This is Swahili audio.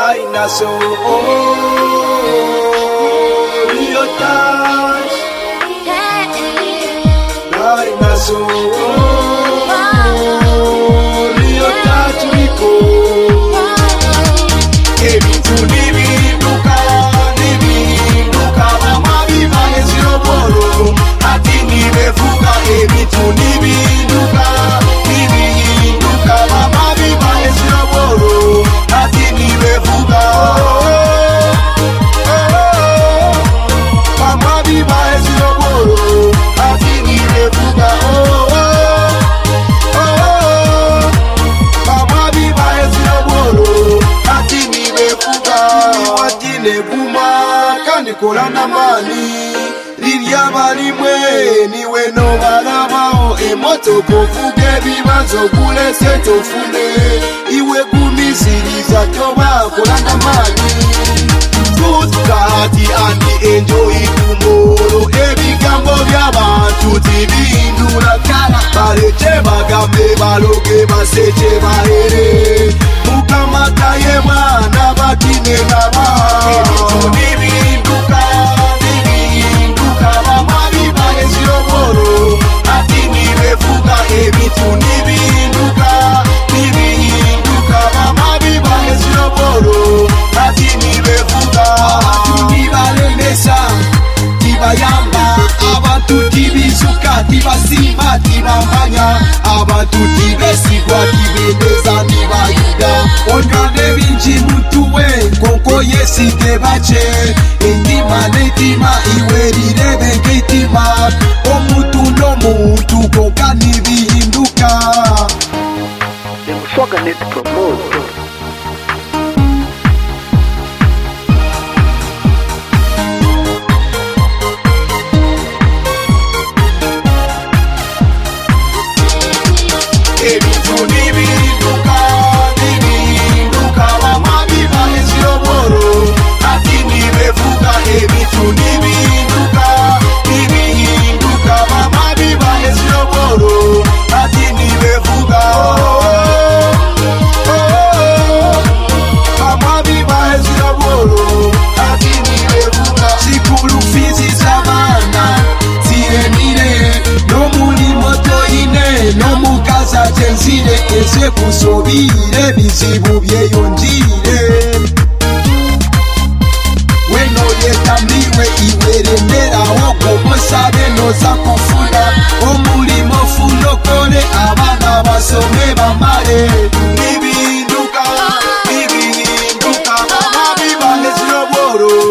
Dinosaur, Rio Touch, Dinosaur, Rio Touch, Rico. Nibinuka, mama viva eziroboro, ati nimevuka. Nibinuka, mama viva eziroboro, ati nimevuka. Mama viva eziroboro, ati nimevuka. Mama viva eziroboro, ati nimevuka. Watine kuma kandi kolana mani, lirya balimwe niwe no balabao. Emotoko fuge bibanzo kulese tofune, iwe kumisiriza toba kolana mani. Tutkati andi enjoy tomorrow, ebigambo by'abantu tibindula kala. Baleche bagambe baloge baseche bahere, mukamata ye mwana batine ngaba. Nibinuka, mama viva eziroboro, ati nimevuka. Nibinuka, mama viva eziroboro, ati nimevuka. Abantu nibalemesa, tibayamba, abantu tibizuka, tibasima, tibambanya, abantu tibesigwa, tibendeza, nibayuda. Onyane binji mutuwe, konko yesi tebache, intima netima, iwe rirebe ngitima. Omutu no mutu konka nibihinduka. Swaga net promote. Nibinuka, mama viva eziroboro, ati nimevuka. Nibinuka, mama viva eziroboro, ati nimevuka. Mama viva eziroboro, ati nimevuka. Sikulu fizi zabana, ziremire, no muli moto ine, no mukaza jenzire. Ese kusobire bizibu byeyonjire, weno yetambiwe iweremera ogomosabe noza kufuna. Omulimo funokole abana basome bamale. Nibinuka, mama viva eziroboro,